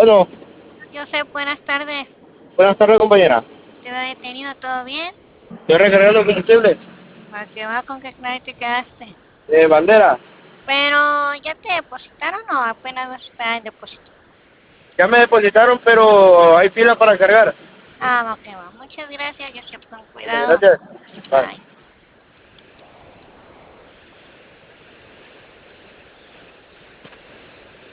Bueno, Yo sé, buenas tardes. buenas tardes, compañera. ¿Te va detenido todo bien? Estoy recargando combustible. ¿Para qué va con qué clase te quedaste? Bandera, Pero, ¿ya te depositaron o apenas vas a esperar el depósito? ya me depositaron, pero hay fila para cargar. Ah, ok, va. Muchas gracias. Yo sé, con cuidado. Gracias. Bye. Bye.